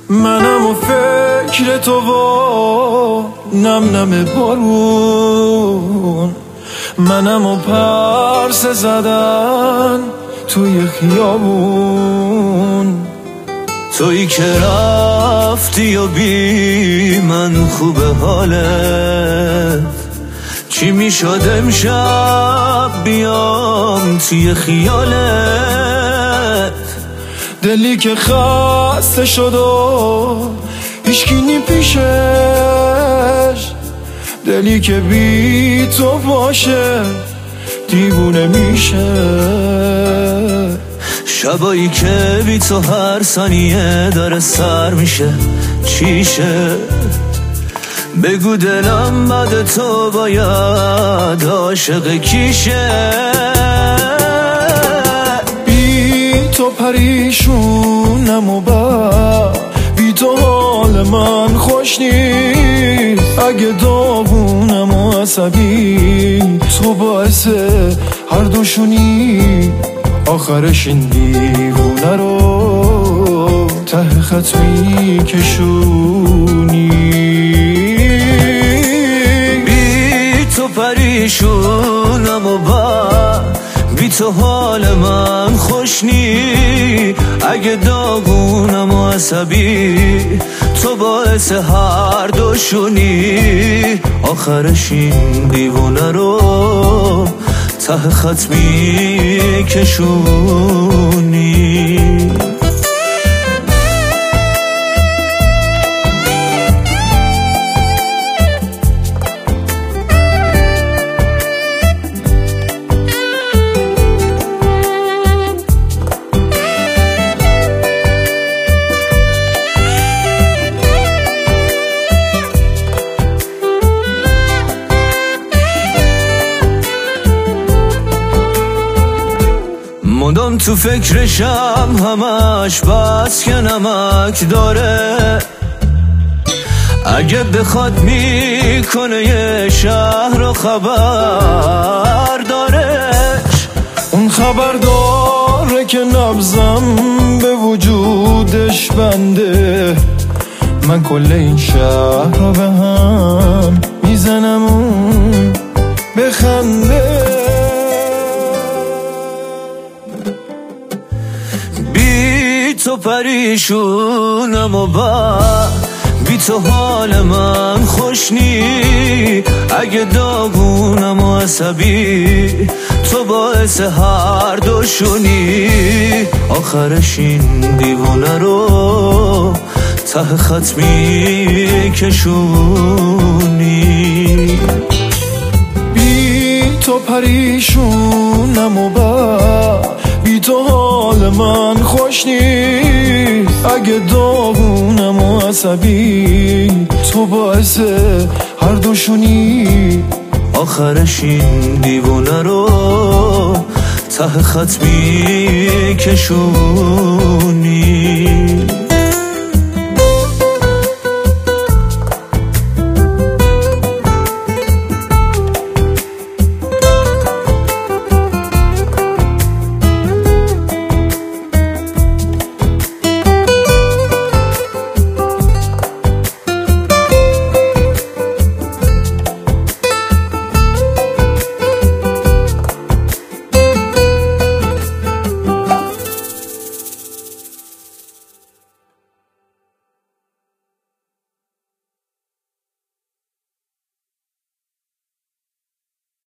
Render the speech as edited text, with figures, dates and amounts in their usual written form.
منم و فکر تو و نم نم بارون، منم و پرسه زدن توی خیابون. تویی که رفتی و بی من خوبه حالت، چی میشد امشب بیام توی خیالت. دلی که خسته شد و هیچکی نی پیشش، دلی که بی تو باشه دیوونه میشه. شبایی که بی تو هر ثانیه داره سر میشه، چیشه؟ بگو دلم بعد تو باید عاشق کیشه؟ بی تو پریشونم و بی تو حال من خوش نیست. اگه داغونم و عصبی تو باعث هر دوشونی، آخرش این دیوونه رو ته خط میکشونی. بی تو پریشونم و بی تو حال من خوش نی. اگه داغونم و عصبی تو باعث هر دوشونی، آخرش این دیوونه رو ته خط میکشونی. مدام تو فکرشم همش، بس که نمک داره. اگه بخواد میکنه یه شهر رو خبر دارش. اون خبر داره که نبضم به وجودش بنده. من کل این شهر رو به هم میزنم اون بخنده. تو پریشونم و بی تو حال من خوش نی. اگه داغونم و عصبی تو باعث هر دوشونی، آخرش این دیوونه رو ته خط میکشونی. بی تو پریشونم و بی تو حال من خوش نیست. اگه داغونم و عصبی تو باعث هر دوشونی، آخرش این دیوونه رو ته خط میکشونی.